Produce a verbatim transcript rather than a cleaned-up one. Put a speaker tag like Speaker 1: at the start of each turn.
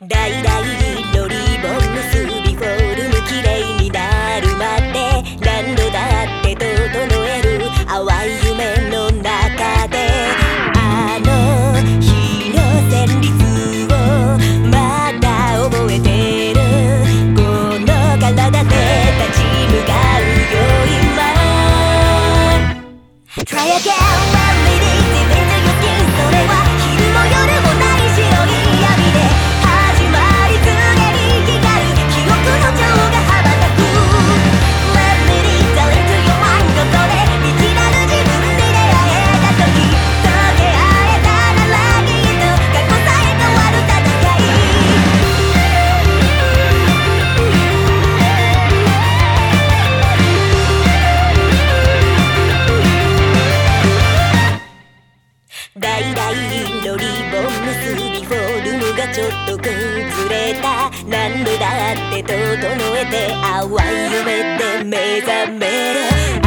Speaker 1: だいだいロリボン結びフォルム綺麗になるまで何度だって整える淡い夢の中であの日の旋律をまだ覚えてるこの体で立ち向かうよ今 Try again when we deep into your skin それは昼も夜もない白い闇で始まり常に光る記憶の蝶が羽ばたく Let me lead into your mind ここで未知なる自分に出会えた時溶け合えたならきっと過去さえ変わる戦いだいだいロリボン結びフォルムがちょっと崩れた何度だって整えて淡い夢で目覚める